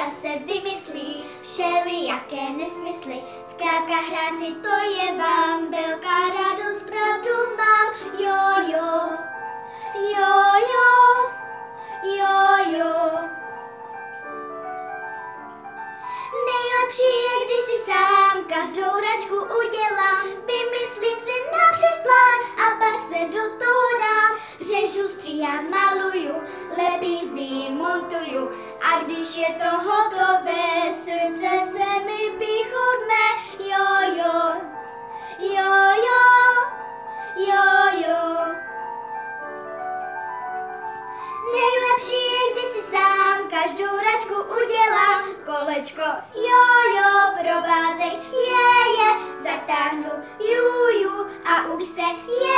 zase vymyslí všelijaké nesmysly. Zkrátka hrát si to je vám velká radost, pravdu mám. Jo, jo, jo, jo, jo, jo. Nejlepší je, když si sám každou hračku udělám. Vymyslím si napřed plán a pak se do toho dám. Řežu, stříhám, maluju, lepím, zmím, montuju. A když je to hotové, srdce se mi píchotne. Jo, jo, jo, jo, jo, jo. Nejlepší je, když si sám každou hračku udělám. Kolečko, jo, provázek, je, zatáhnu, ju, a už se je,